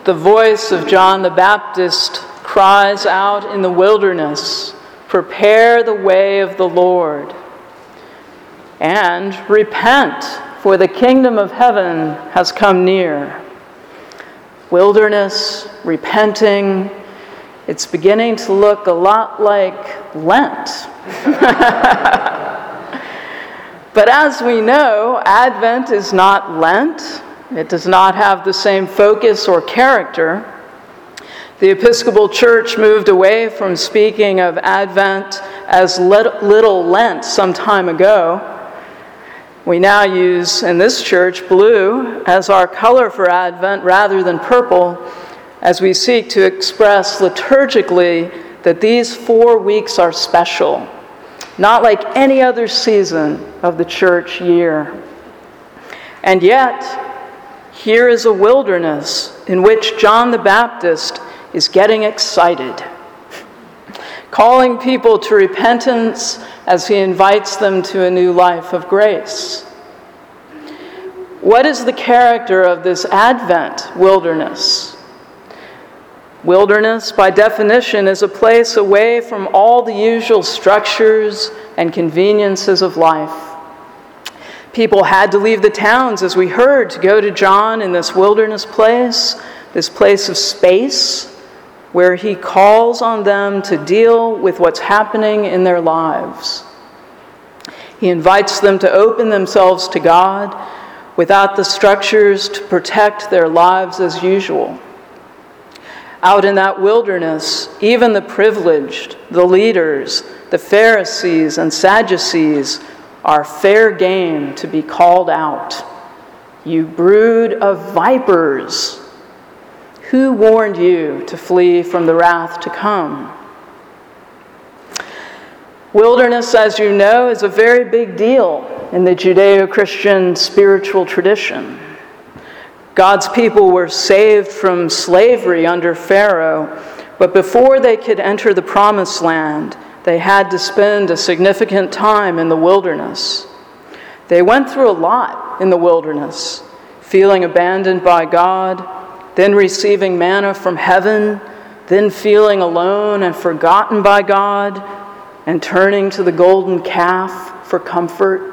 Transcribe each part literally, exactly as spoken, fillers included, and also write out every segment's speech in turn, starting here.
the voice of John the Baptist cries out in the wilderness, "Prepare the way of the Lord," and "Repent, for the kingdom of heaven has come near." Wilderness, repenting, it's beginning to look a lot like Lent. But as we know, Advent is not Lent. It does not have the same focus or character. The Episcopal Church moved away from speaking of Advent as Little Lent some time ago. We now use, in this church, blue as our color for Advent rather than purple, as we seek to express liturgically that these four weeks are special, not like any other season of the church year. And yet, here is a wilderness in which John the Baptist is getting excited, calling people to repentance as he invites them to a new life of grace. What is the character of this Advent wilderness? Wilderness, by definition, is a place away from all the usual structures and conveniences of life. People had to leave the towns, as we heard, to go to John in this wilderness place, this place of space, where he calls on them to deal with what's happening in their lives. He invites them to open themselves to God without the structures to protect their lives as usual. Out in that wilderness, even the privileged, the leaders, the Pharisees and Sadducees are fair game to be called out. "You brood of vipers! Who warned you to flee from the wrath to come?" Wilderness, as you know, is a very big deal in the Judeo-Christian spiritual tradition. God's people were saved from slavery under Pharaoh, but before they could enter the Promised Land, they had to spend a significant time in the wilderness. They went through a lot in the wilderness, feeling abandoned by God, then receiving manna from heaven, then feeling alone and forgotten by God, and turning to the golden calf for comfort.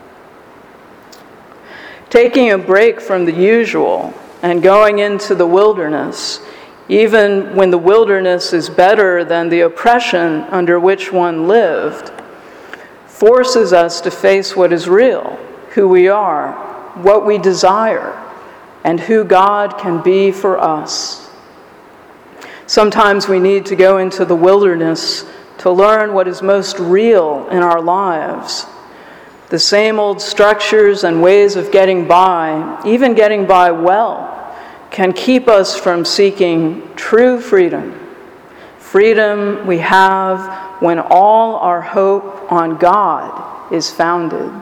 Taking a break from the usual and going into the wilderness, even when the wilderness is better than the oppression under which one lived, forces us to face what is real, who we are, what we desire, and who God can be for us. Sometimes we need to go into the wilderness to learn what is most real in our lives. The same old structures and ways of getting by, even getting by well, can keep us from seeking true freedom. Freedom we have when all our hope on God is founded.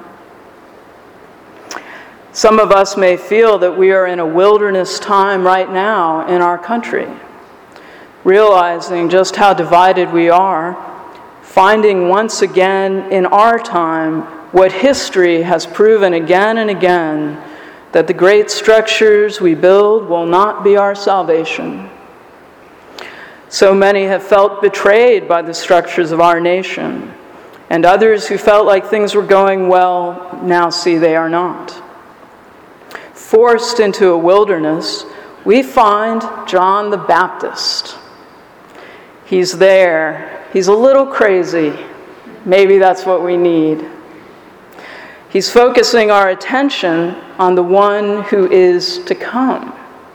Some of us may feel that we are in a wilderness time right now in our country, realizing just how divided we are, finding once again in our time what history has proven again and again, that the great structures we build will not be our salvation. So many have felt betrayed by the structures of our nation, and others who felt like things were going well now see they are not. Forced into a wilderness, we find John the Baptist. He's there. He's a little crazy. Maybe that's what we need. He's focusing our attention on the one who is to come.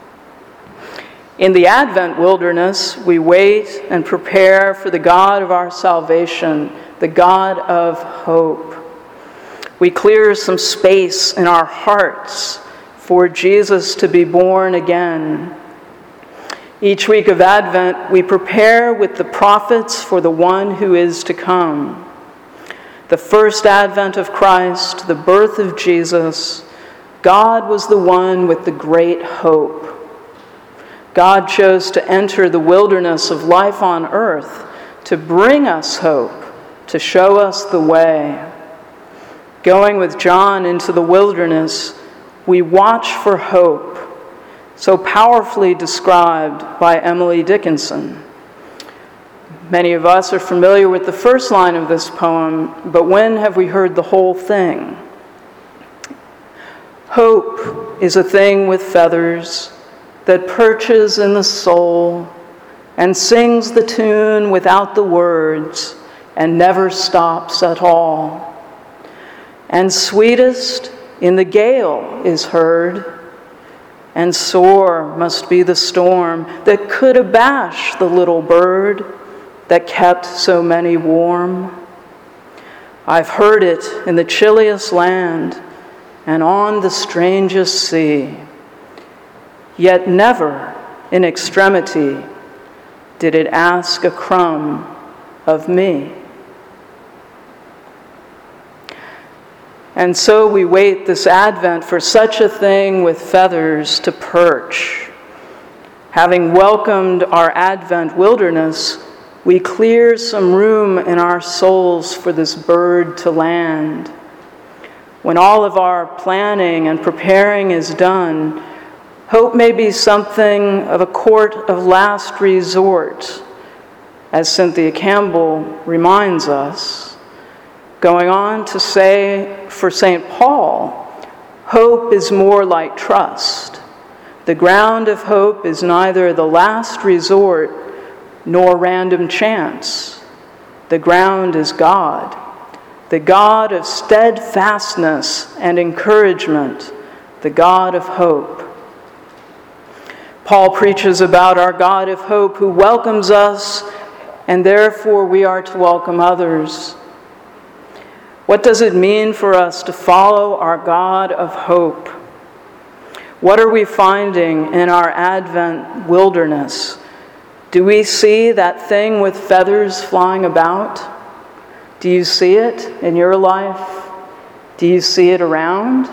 In the Advent wilderness, we wait and prepare for the God of our salvation, the God of hope. We clear some space in our hearts for Jesus to be born again. Each week of Advent, we prepare with the prophets for the one who is to come. The first advent of Christ, the birth of Jesus, God was the one with the great hope. God chose to enter the wilderness of life on earth to bring us hope, to show us the way. Going with John into the wilderness, we watch for hope, so powerfully described by Emily Dickinson. Many of us are familiar with the first line of this poem, but when have we heard the whole thing? Hope is a thing with feathers that perches in the soul and sings the tune without the words and never stops at all. And sweetest in the gale is heard, and sore must be the storm that could abash the little bird that kept so many warm. I've heard it in the chilliest land and on the strangest sea, yet never in extremity did it ask a crumb of me. And so we wait this Advent for such a thing with feathers to perch. Having welcomed our Advent wilderness, we clear some room in our souls for this bird to land. When all of our planning and preparing is done, hope may be something of a court of last resort, as Cynthia Campbell reminds us, going on to say for Saint Paul, hope is more like trust. The ground of hope is neither the last resort nor random chance. The ground is God, the God of steadfastness and encouragement, the God of hope. Paul preaches about our God of hope who welcomes us, and therefore we are to welcome others. What does it mean for us to follow our God of hope? What are we finding in our Advent wilderness? Do we see that thing with feathers flying about? Do you see it in your life? Do you see it around?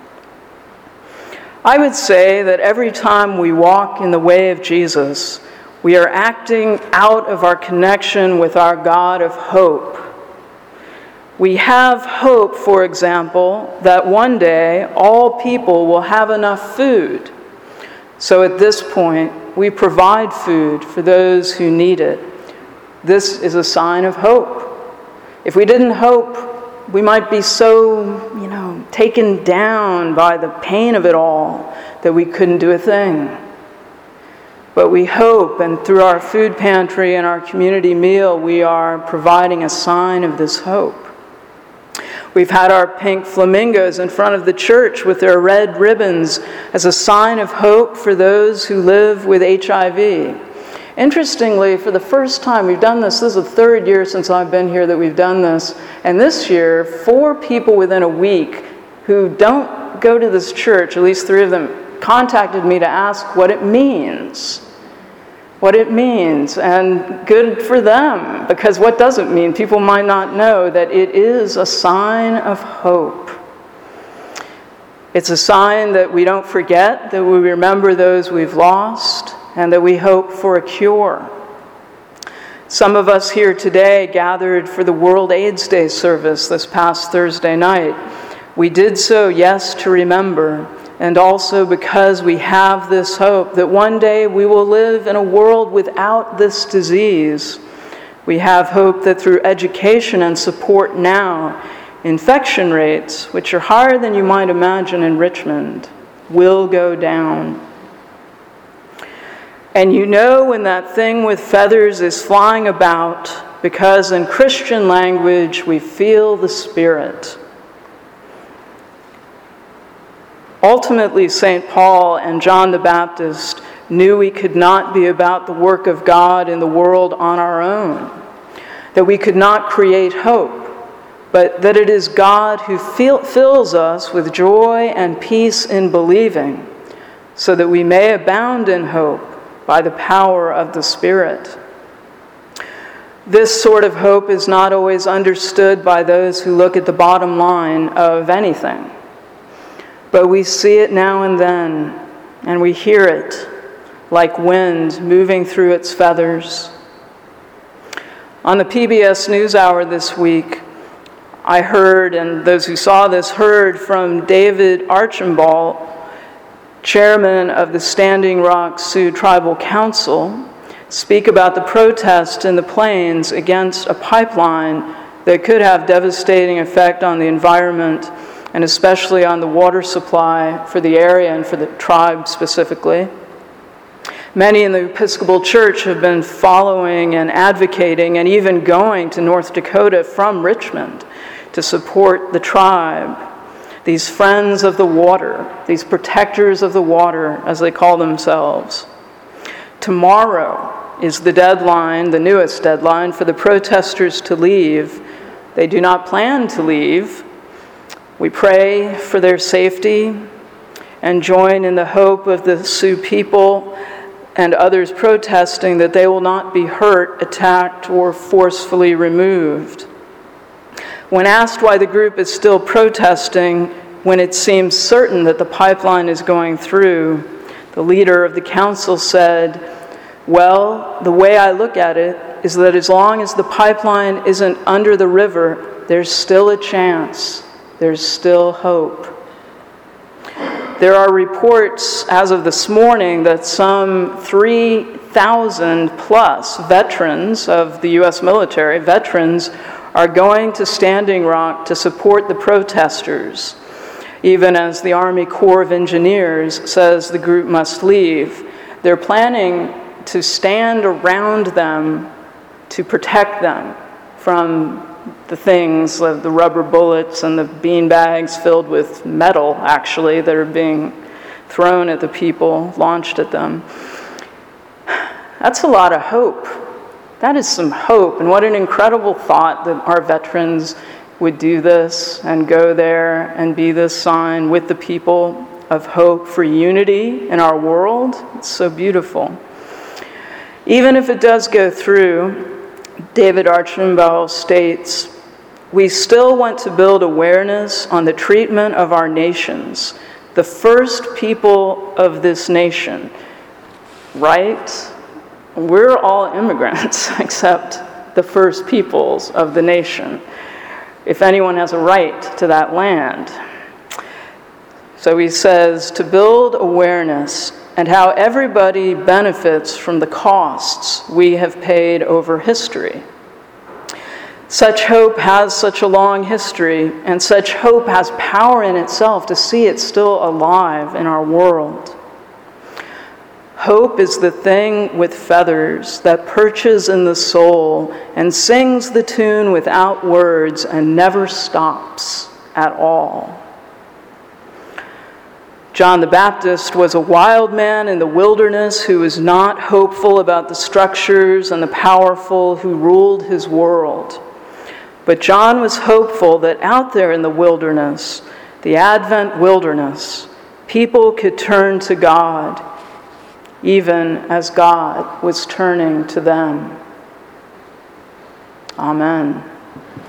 I would say that every time we walk in the way of Jesus, we are acting out of our connection with our God of hope. We have hope, for example, that one day all people will have enough food. So at this point, we provide food for those who need it. This is a sign of hope. If we didn't hope, we might be so, you know, taken down by the pain of it all that we couldn't do a thing. But we hope, and through our food pantry and our community meal, we are providing a sign of this hope. We've had our pink flamingos in front of the church with their red ribbons as a sign of hope for those who live with H I V. Interestingly, for the first time, we've done this, this is the third year since I've been here that we've done this, and this year, four people within a week who don't go to this church, at least three of them, contacted me to ask what it means. What it means, and good for them, because what does it mean? People might not know that it is a sign of hope. It's a sign that we don't forget, that we remember those we've lost, and that we hope for a cure. Some of us here today gathered for the World AIDS Day service this past Thursday night. We did so, yes, to remember, and also because we have this hope that one day we will live in a world without this disease. We have hope that through education and support now, infection rates, which are higher than you might imagine in Richmond, will go down. And you know when that thing with feathers is flying about, because in Christian language we feel the Spirit. Ultimately, Saint Paul and John the Baptist knew we could not be about the work of God in the world on our own, that we could not create hope, but that it is God who feel, fills us with joy and peace in believing, so that we may abound in hope by the power of the Spirit. This sort of hope is not always understood by those who look at the bottom line of anything. But we see it now and then, and we hear it like wind moving through its feathers. On the P B S NewsHour this week, I heard, and those who saw this heard from David Archambault, chairman of the Standing Rock Sioux Tribal Council, speak about the protest in the plains against a pipeline that could have devastating effect on the environment and especially on the water supply for the area and for the tribe specifically. Many in the Episcopal Church have been following and advocating and even going to North Dakota from Richmond to support the tribe. These friends of the water, these protectors of the water, as they call themselves. Tomorrow is the deadline, the newest deadline, for the protesters to leave. They do not plan to leave. We pray for their safety and join in the hope of the Sioux people and others protesting that they will not be hurt, attacked, or forcefully removed. When asked why the group is still protesting when it seems certain that the pipeline is going through, the leader of the council said, "Well, the way I look at it is that as long as the pipeline isn't under the river, there's still a chance. There's still hope." There are reports as of this morning that some three thousand plus veterans of the U S military, veterans, are going to Standing Rock to support the protesters, even as the Army Corps of Engineers says the group must leave. They're planning to stand around them to protect them from the things, like the rubber bullets and the bean bags filled with metal, actually, that are being thrown at the people, launched at them. That's a lot of hope. That is some hope, and what an incredible thought that our veterans would do this and go there and be this sign with the people of hope for unity in our world. It's so beautiful. Even if it does go through, David Archambault states, "We still want to build awareness on the treatment of our nations, the first people of this nation." Right? We're all immigrants except the first peoples of the nation, if anyone has a right to that land. So he says to build awareness and how everybody benefits from the costs we have paid over history. Such hope has such a long history, and such hope has power in itself to see it still alive in our world. Hope is the thing with feathers that perches in the soul and sings the tune without words and never stops at all. John the Baptist was a wild man in the wilderness who was not hopeful about the structures and the powerful who ruled his world. But John was hopeful that out there in the wilderness, the Advent wilderness, people could turn to God, even as God was turning to them. Amen.